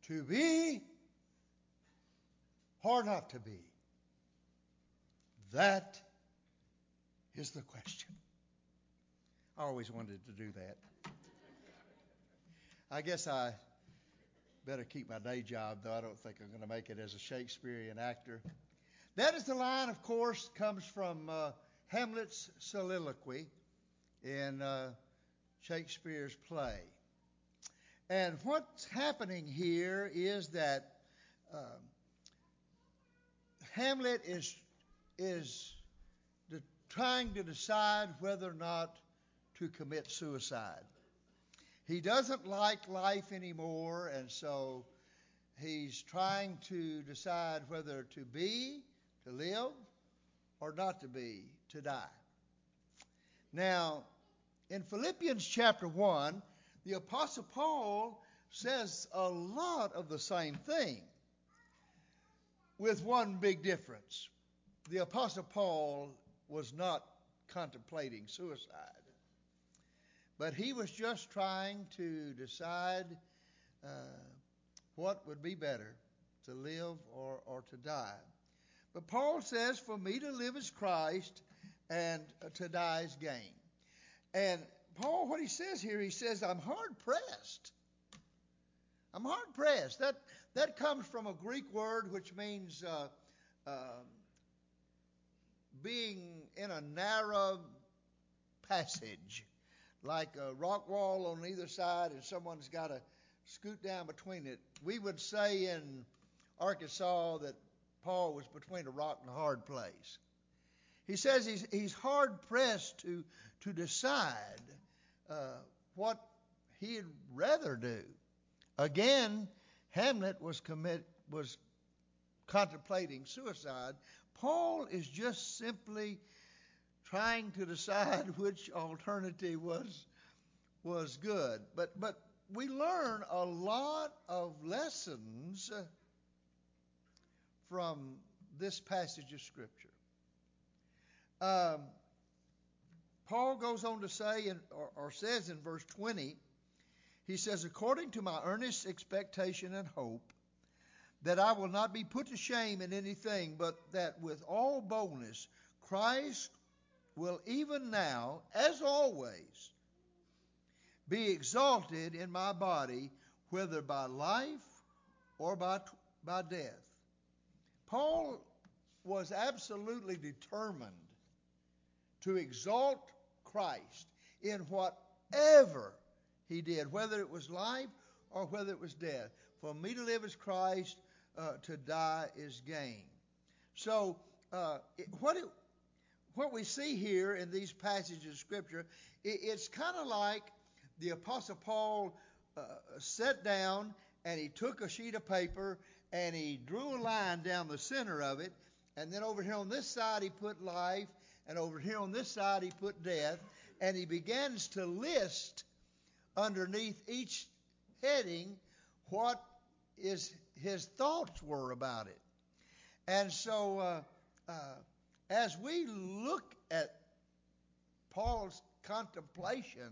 To be or not to be? That is the question. I always wanted to do that. I guess I better keep my day job, though I don't think I'm going to make it as a Shakespearean actor. That is the line, of course, comes from Hamlet's soliloquy in Shakespeare's play. And what's happening here is that Hamlet is trying to decide whether or not to commit suicide. He doesn't like life anymore, and so he's trying to decide whether to live, or not to be, to die. Now, in Philippians chapter 1, the Apostle Paul says a lot of the same thing, with one big difference. The Apostle Paul was not contemplating suicide, but he was just trying to decide what would be better, to live or to die. But Paul says, for me to live is Christ, and to die is gain. And Paul, what he says here, he says, I'm hard pressed. I'm hard pressed. That comes from a Greek word which means being in a narrow passage, like a rock wall on either side, and someone's got to scoot down between it. We would say in Arkansas that Paul was between a rock and a hard place. He says he's hard pressed to decide what he'd rather do. Again, Hamlet was contemplating suicide. Paul is just simply trying to decide which alternative was good. But we learn a lot of lessons from this passage of Scripture. Paul goes on to say, or says in verse 20, he says, according to my earnest expectation and hope, that I will not be put to shame in anything, but that with all boldness Christ will even now, as always, be exalted in my body, whether by life or by death. Paul was absolutely determined to exalt Christ in whatever he did, whether it was life or whether it was death. For me to live is Christ, to die is gain. So what we see here in these passages of Scripture, it's kind of like the Apostle Paul sat down and he took a sheet of paper and he drew a line down the center of it, and then over here on this side he put life, and over here on this side he put death, and he begins to list underneath each heading what his thoughts were about it. And so as we look at Paul's contemplation,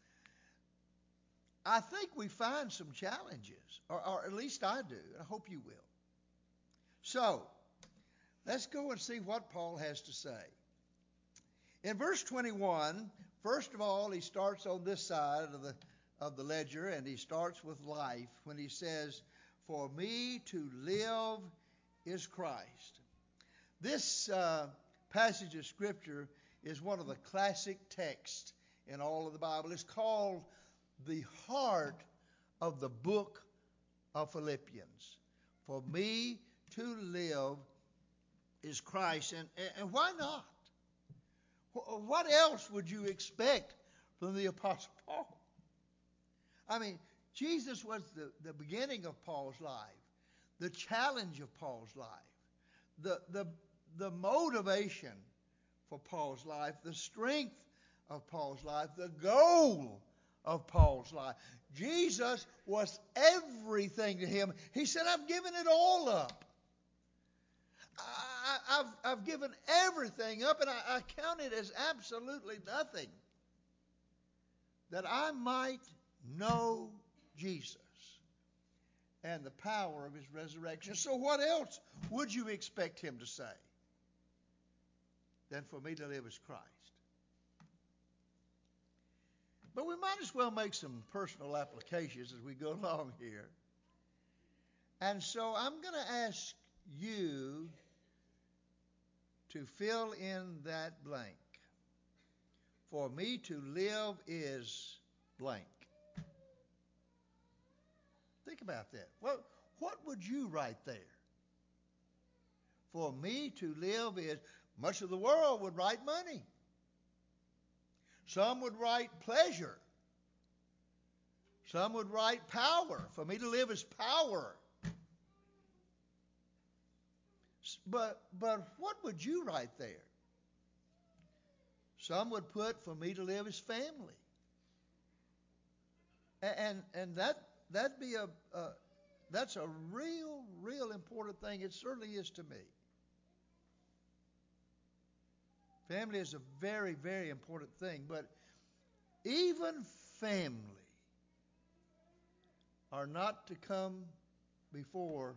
I think we find some challenges, or at least I do, and I hope you will. So, let's go and see what Paul has to say. In verse 21, first of all, he starts on this side of the ledger, and he starts with life when he says, for me to live is Christ. This passage of Scripture is one of the classic texts in all of the Bible. It's called the heart of the book of Philippians. For me to live is Christ. And why not? What else would you expect from the Apostle Paul? I mean, Jesus was the beginning of Paul's life, the challenge of Paul's life, the motivation for Paul's life, the strength of Paul's life, the goal of Paul's life. Jesus was everything to him. He said, I've given it all up. I've given everything up, and I count it as absolutely nothing, that I might know Jesus and the power of his resurrection. So what else would you expect him to say than for me to live as Christ? But we might as well make some personal applications as we go along here. And so I'm going to ask you to fill in that blank. For me to live is blank. Think about that. What would you write there? For me to live is, much of the world would write money. Some would write pleasure. Some would write power. For me to live is power. But what would you write there? Some would put, for me to live is family. And that'd be that's a real important thing. It certainly is to me. Family is a very, very important thing. But even family are not to come before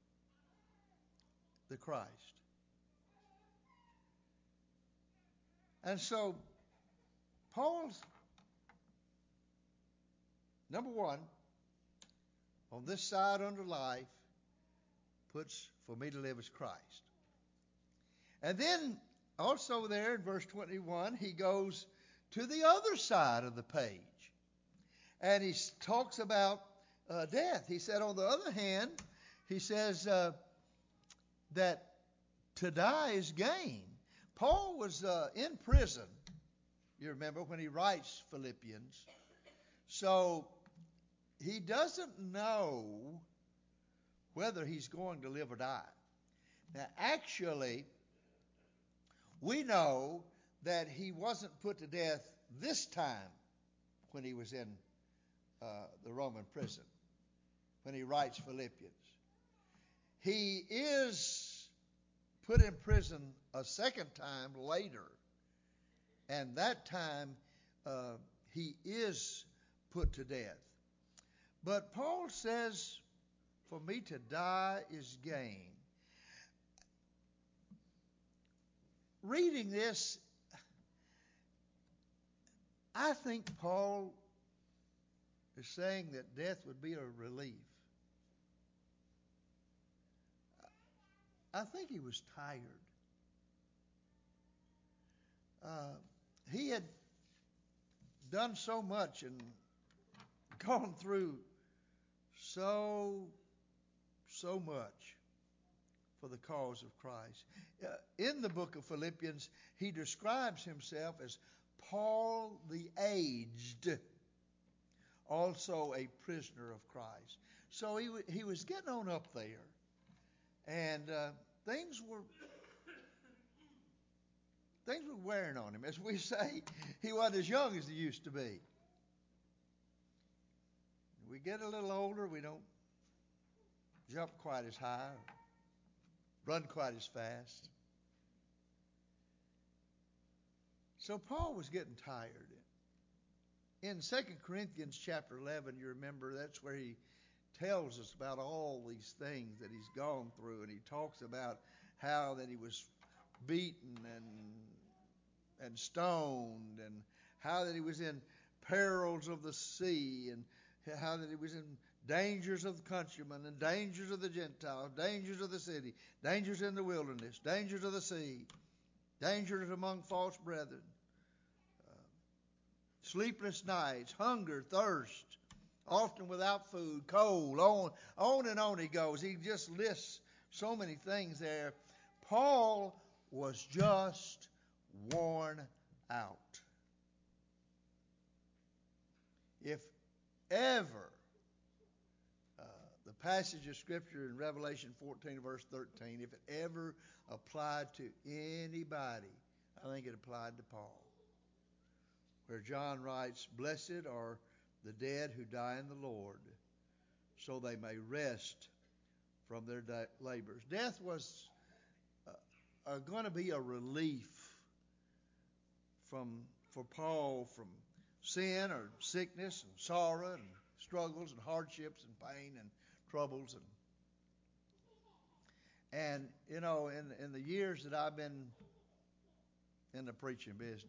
the Christ. And so, Paul's, number one, on this side under life, puts for me to live as Christ. And then, also there in verse 21, he goes to the other side of the page. And he talks about death. He said, on the other hand, he says that to die is gain. Paul was in prison, you remember, when he writes Philippians. So he doesn't know whether he's going to live or die. Now, actually, we know that he wasn't put to death this time when he was in the Roman prison, when he writes Philippians. He is put in prison a second time later, and that time he is put to death. But Paul says, for me to die is gain. Reading this, I think Paul is saying that death would be a relief. I think he was tired. He had done so much and gone through so much for the cause of Christ. In the book of Philippians, he describes himself as Paul the aged, also a prisoner of Christ. So he was getting on up there, and things were wearing on him. As we say, he wasn't as young as he used to be. We get a little older, we don't jump quite as high, run quite as fast. So Paul was getting tired. In 2 Corinthians chapter 11, you remember, that's where he tells us about all these things that he's gone through, and he talks about how that he was beaten and stoned, and how that he was in perils of the sea, and how that he was in dangers of the countrymen, and dangers of the Gentiles, dangers of the city, dangers in the wilderness, dangers of the sea, dangers among false brethren, sleepless nights, hunger, thirst, often without food, cold, on and on he goes. He just lists so many things there. Paul was just worn out. If ever the passage of Scripture in Revelation 14, verse 13, if it ever applied to anybody, I think it applied to Paul. Where John writes, "Blessed are the dead who die in the Lord, so they may rest from their labors." Death was going to be a relief for Paul from sin or sickness and sorrow and struggles and hardships and pain and troubles. And you know, in the years that I've been in the preaching business,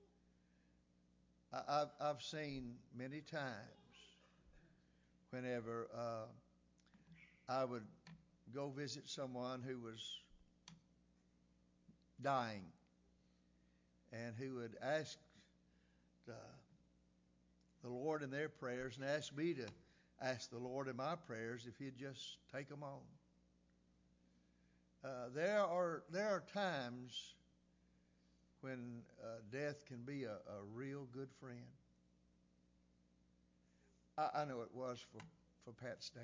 I've seen many times whenever I would go visit someone who was dying and who would ask the Lord in their prayers and ask me to ask the Lord in my prayers if He'd just take them on. There are times when death can be a real good friend. I know it was for Pat's dad.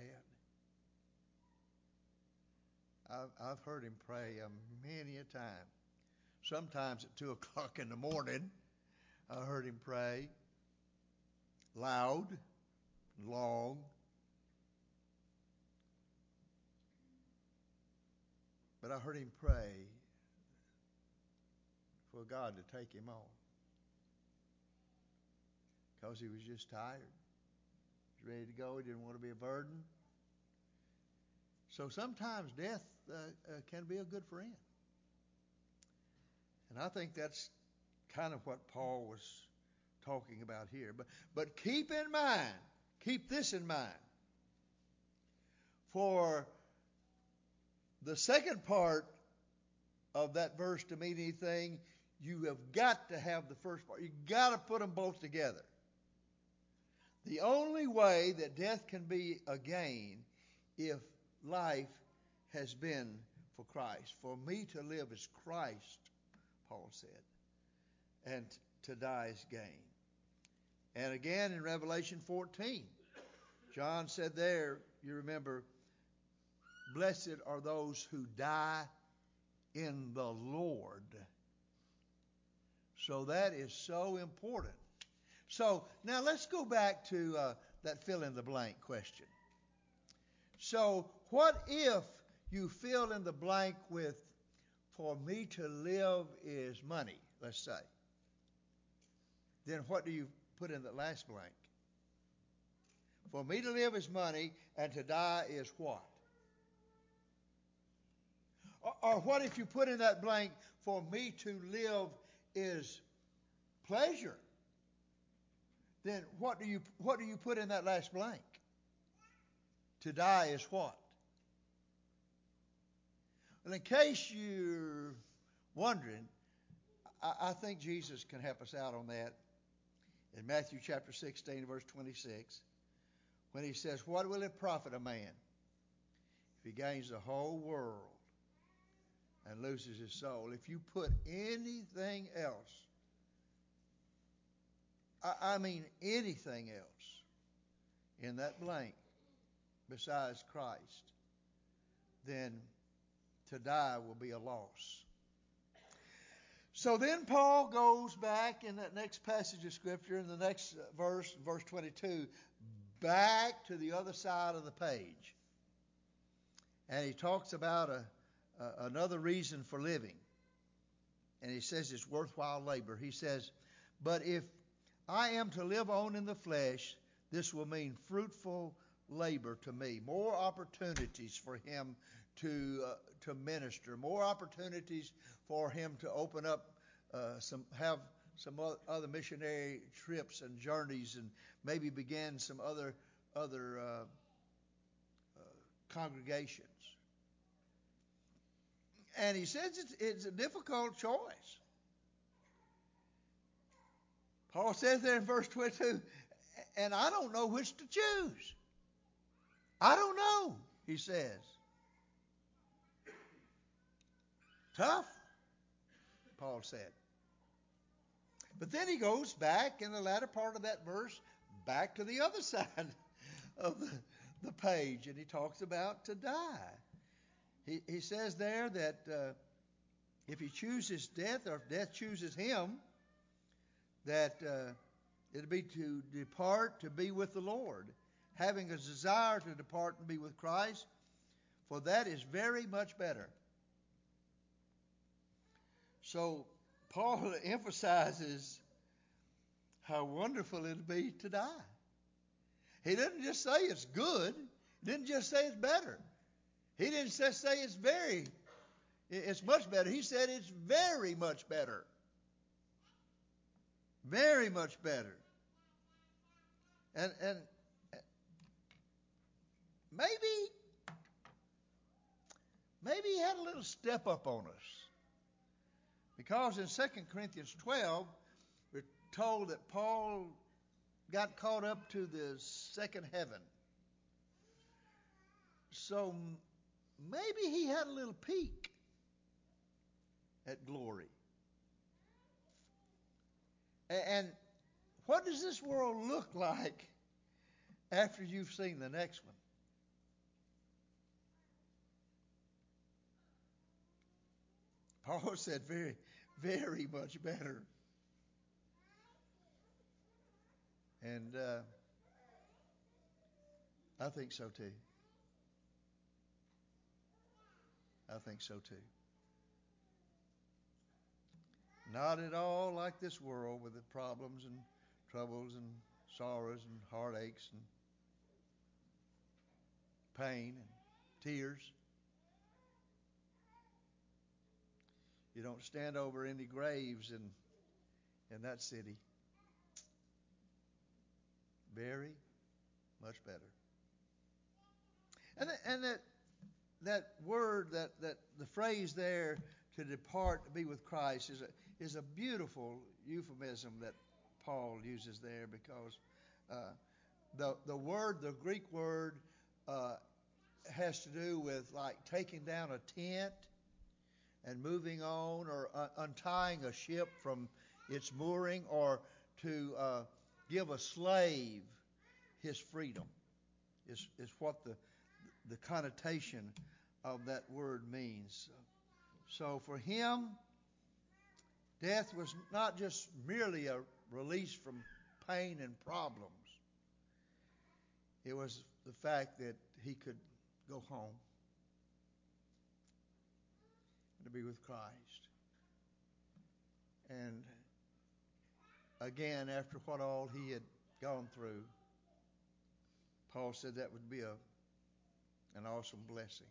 I've heard him pray many a time. Sometimes at 2 o'clock in the morning, I heard him pray loud, long. But I heard him pray for God to take him on because he was just tired. He was ready to go. He didn't want to be a burden. So sometimes death can be a good friend. And I think that's kind of what Paul was talking about here. But keep this in mind. For the second part of that verse to mean anything, you have got to have the first part. You've got to put them both together. The only way that death can be a gain if life has been for Christ. For me to live is Christ, Paul said, and to die is gain. And again in Revelation 14, John said there, you remember, blessed are those who die in the Lord. So that is so important. So now let's go back to that fill in the blank question. So what if you fill in the blank with, for me to live is money, let's say. Then what do you put in the last blank? For me to live is money, and to die is what? Or what if you put in that blank, for me to live is pleasure? Then what do you put in that last blank? To die is what? Well, in case you're wondering, I think Jesus can help us out on that in Matthew chapter 16, verse 26, when he says, what will it profit a man if he gains the whole world and loses his soul? If you put anything else, I mean anything else, in that blank besides Christ, then to die will be a loss. So then Paul goes back in that next passage of Scripture, in the next verse, verse 22, back to the other side of the page. And he talks about another reason for living. And he says it's worthwhile labor. He says, but if I am to live on in the flesh, this will mean fruitful labor to me. More opportunities for him to minister. More opportunities for him to open up some other missionary trips and journeys, and maybe begin some other congregations. And he says it's a difficult choice. Paul says there in verse 22, and I don't know which to choose. I don't know, he says. Tough, Paul said. But then he goes back in the latter part of that verse, back to the other side of the page, and he talks about to die. He says there that if he chooses death, or if death chooses him, that it'll be to depart to be with the Lord, having a desire to depart and be with Christ, for that is very much better. So Paul emphasizes how wonderful it'll be to die. He doesn't just say it's good. He didn't just say it's better. He didn't just say it's much better. He said it's very much better. Very much better. And maybe he had a little step up on us. Because in 2 Corinthians 12, we're told that Paul got caught up to the second heaven. So maybe he had a little peek at glory. And what does this world look like after you've seen the next one? Paul said very, very much better. And I think so too. I think so too. Not at all like this world with the problems and troubles and sorrows and heartaches and pain and tears. You don't stand over any graves in that city. Very much better. And that word, that the phrase there, to depart to be with Christ, is a beautiful euphemism that Paul uses there, because the Greek word has to do with like taking down a tent and moving on, or untying a ship from its mooring, or to give a slave his freedom, is what the connotation of that word means. So for him, death was not just merely a release from pain and problems. It was the fact that he could go home to be with Christ. And again, after what all he had gone through, Paul said that would be an awesome blessing.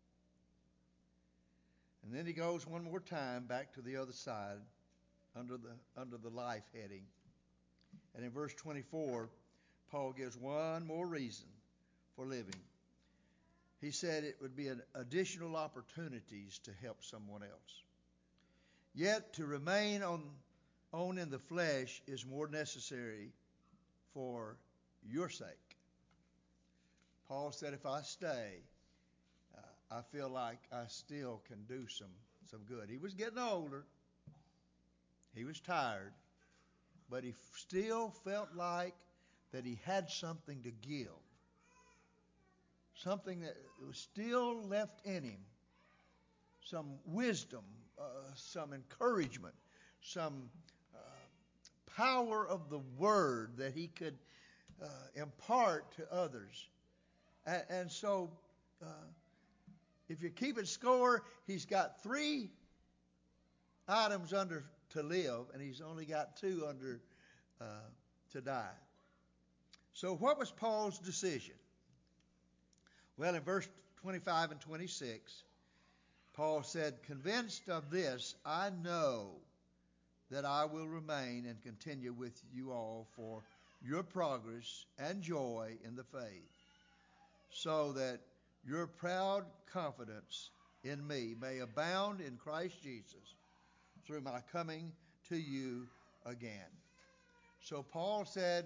And then he goes one more time back to the other side under the life heading. And in verse 24, Paul gives one more reason for living. He said it would be an additional opportunities to help someone else. Yet to remain on in the flesh is more necessary for your sake. Paul said, if I stay, I feel like I still can do some good. He was getting older. He was tired. But he still felt like that he had something to give. Something that was still left in him. Some wisdom, some encouragement, some power of the word that he could impart to others. And so, if you're keeping score, he's got 3 items under to live, and he's only got 2 under to die. So what was Paul's decision? Well, in verse 25 and 26, Paul said, convinced of this, I know that I will remain and continue with you all for your progress and joy in the faith, so that your proud confidence in me may abound in Christ Jesus through my coming to you again. So Paul said,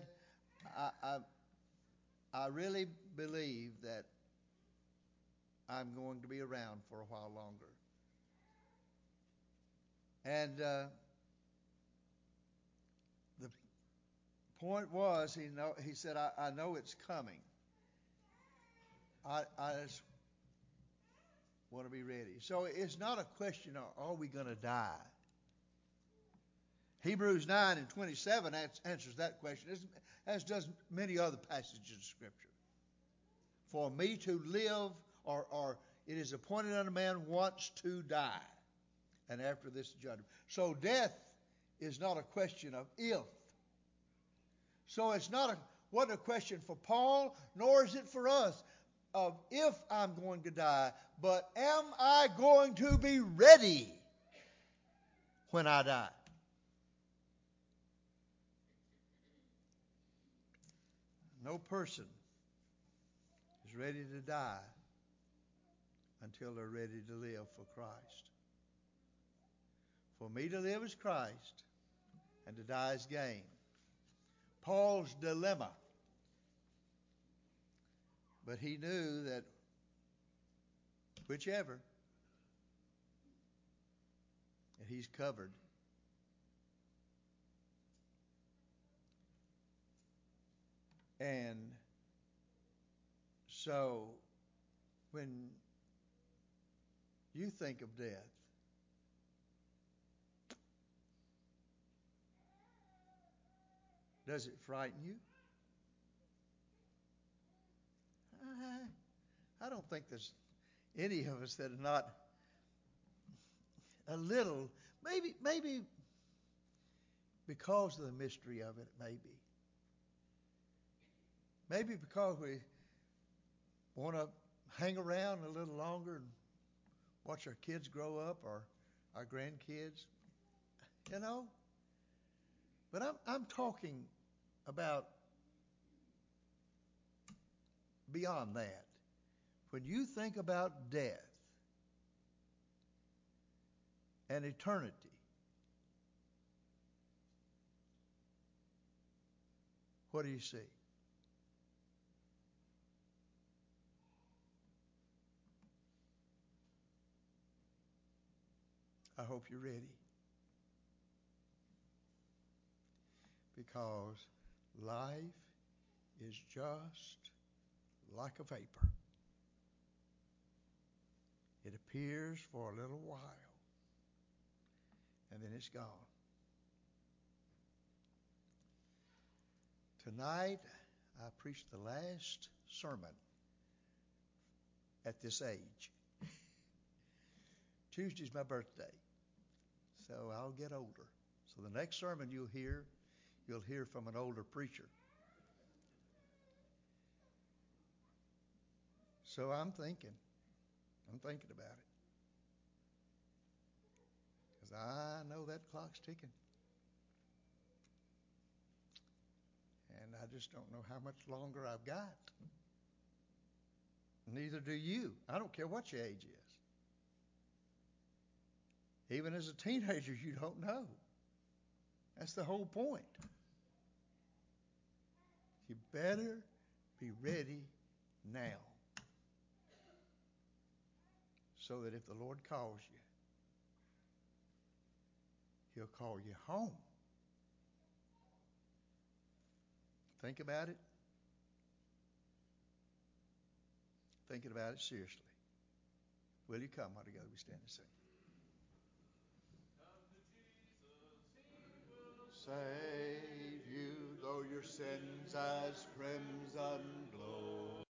I really believe that I'm going to be around for a while longer. And the point was, he said, I know it's coming. I just want to be ready. So it's not a question of, are we going to die? Hebrews 9 and 27 answers that question, as does many other passages of Scripture. For me to live, or it is appointed unto man once to die, and after this judgment. So death is not a question of if. So it's wasn't a question for Paul, nor is it for us. of if I'm going to die, but am I going to be ready when I die? No person is ready to die until they're ready to live for Christ. For me to live is Christ, and to die is gain. Paul's dilemma. But he knew that whichever, that he's covered. And so when you think of death, does it frighten you? I don't think there's any of us that are not a little, maybe because of the mystery of it, maybe. Maybe because we want to hang around a little longer and watch our kids grow up or our grandkids, you know. But I'm talking about beyond that. When you think about death and eternity, what do you see? I hope you're ready. Because life is just like a vapor. It appears for a little while, and then it's gone. Tonight, I preached the last sermon at this age. Tuesday's my birthday, so I'll get older. So the next sermon you'll hear from an older preacher. So I'm thinking about it. Because I know that clock's ticking. And I just don't know how much longer I've got. Neither do you. I don't care what your age is. Even as a teenager, you don't know. That's the whole point. You better be ready now. So that if the Lord calls you, He'll call you home. Think about it. Thinking about it seriously. Will you come while together we stand and sing? Save you, though your sins as crimson glow.